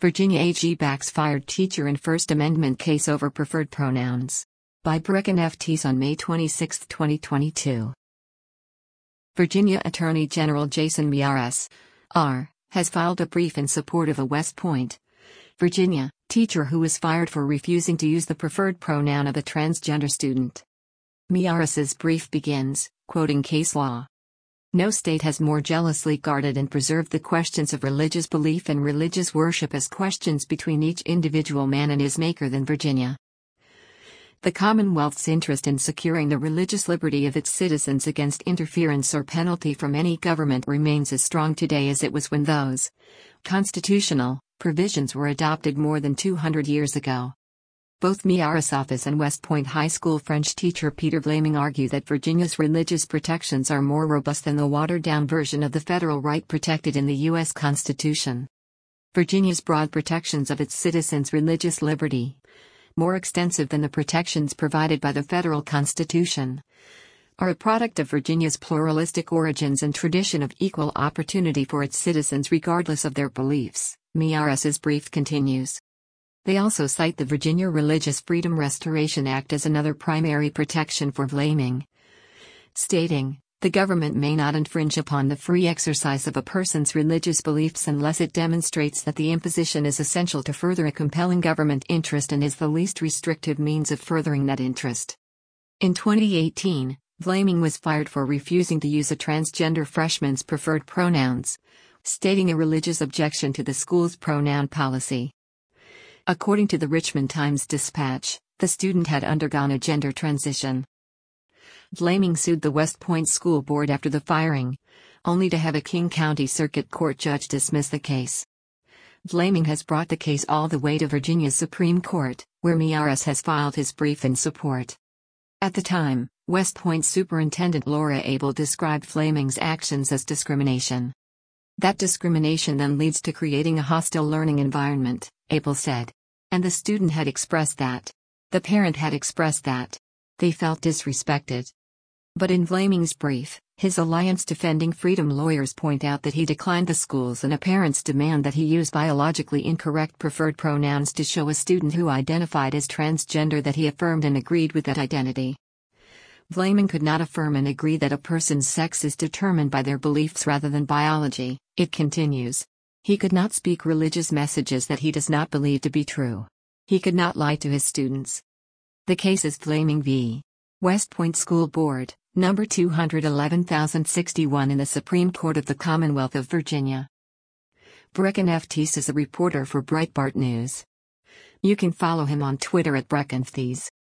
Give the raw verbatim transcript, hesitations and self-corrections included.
Virginia A G backs fired teacher in First Amendment case over preferred pronouns. By Brecken F. Teese on May twenty-sixth, twenty twenty-two. Virginia Attorney General Jason Miyares, R., has filed a brief in support of a West Point, Virginia, teacher who was fired for refusing to use the preferred pronoun of a transgender student. Miyares's brief begins, quoting case law. No state has more jealously guarded and preserved the questions of religious belief and religious worship as questions between each individual man and his maker than Virginia. The Commonwealth's interest in securing the religious liberty of its citizens against interference or penalty from any government remains as strong today as it was when those constitutional provisions were adopted more than two hundred years ago. Both Miyares' office and West Point High School French teacher Peter Vlaming argue that Virginia's religious protections are more robust than the watered-down version of the federal right protected in the U S Constitution. Virginia's broad protections of its citizens' religious liberty, more extensive than the protections provided by the federal Constitution, are a product of Virginia's pluralistic origins and tradition of equal opportunity for its citizens regardless of their beliefs, Miyares' brief continues. They also cite the Virginia Religious Freedom Restoration Act as another primary protection for Vlaming, stating, "The government may not infringe upon the free exercise of a person's religious beliefs unless it demonstrates that the imposition is essential to further a compelling government interest and is the least restrictive means of furthering that interest." In twenty eighteen, Vlaming was fired for refusing to use a transgender freshman's preferred pronouns, stating a religious objection to the school's pronoun policy. According to the Richmond Times-Dispatch, the student had undergone a gender transition. Vlaming sued the West Point School Board after the firing, only to have a King County Circuit Court judge dismiss the case. Vlaming has brought the case all the way to Virginia's Supreme Court, where Miyares has filed his brief in support. At the time, West Point Superintendent Laura Abel described Vlaming's actions as discrimination. That discrimination then leads to creating a hostile learning environment, Abel said. And the student had expressed that. The parent had expressed that. They felt disrespected. But in Vlaming's brief, his Alliance Defending Freedom lawyers point out that he declined the school's and a parent's demand that he use biologically incorrect preferred pronouns to show a student who identified as transgender that he affirmed and agreed with that identity. Vlaming could not affirm and agree that a person's sex is determined by their beliefs rather than biology, it continues. He could not speak religious messages that he does not believe to be true. He could not lie to his students. The case is Vlaming v. West Point School Board, number two hundred eleven thousand sixty-one in the Supreme Court of the Commonwealth of Virginia. Brecken F. Teese is a reporter for Breitbart News. You can follow him on Twitter at Brecken F. Teese.